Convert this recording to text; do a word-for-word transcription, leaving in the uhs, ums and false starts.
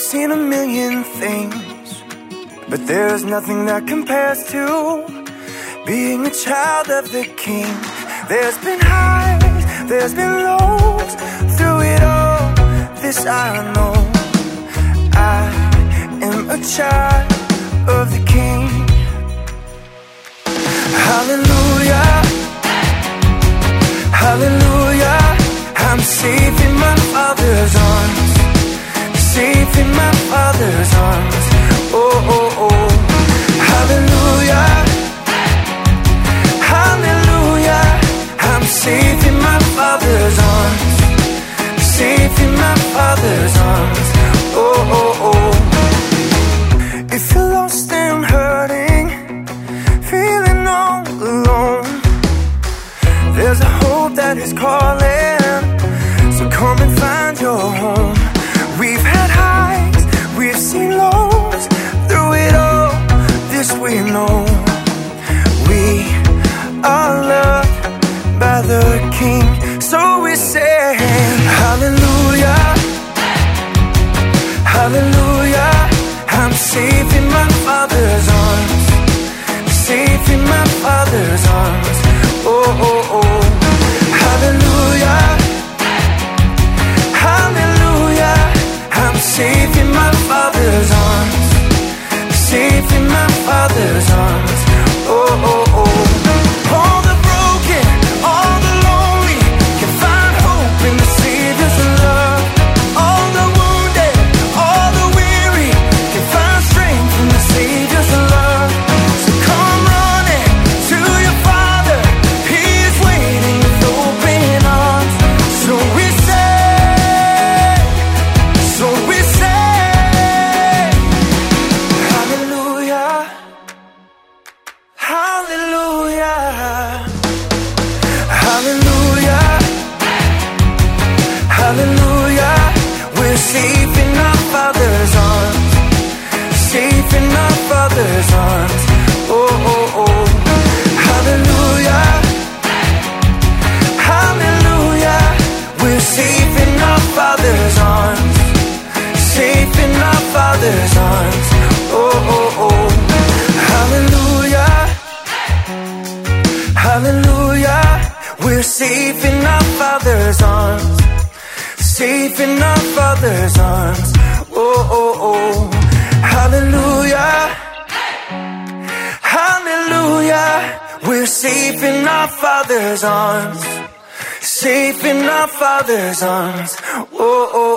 seen a million things, but there's nothing that compares to being a child of the King. There's been highs, there's been lows, through it all, this I know, I am a child of the King. Hallelujah, hallelujah, I'm safe in my Father's arms, safe in my Father's arms. Oh, oh, oh, hallelujah, hallelujah, I'm safe in my Father's arms, safe in my Father's arms. Oh, oh, oh. If you're lost and hurting, feeling all alone, there's a hope that is calling, so come and find your home. We've had highs, we've seen lows, through it all, this we know, we are loved by the King. So we say hallelujah, hallelujah, I'm safe in my Father's arms, safe in my Father's arms. Oh, oh, oh, hallelujah, hallelujah, I'm safe in my Father's arms, safe in my Father's arms. Oh, oh, oh. All the broken, all the lonely can find hope in the Savior's love. All the wounded, all the weary can find strength in the Savior's love. So come running to your Father, He is waiting with open arms. So we say, so we say, hallelujah, hallelujah, hallelujah, hallelujah, we're safe in our Father's arms, safe in our Father's arms. Oh, oh, oh, hallelujah, hallelujah, we're safe in our Father's arms, safe in our Father's arms. Oh, oh, oh, hallelujah, hallelujah, we're safe in our Father's arms, safe in our Father's arms. Oh, oh, oh, hallelujah, hallelujah, we're safe in our Father's arms, safe in our Father's arms. Oh, oh.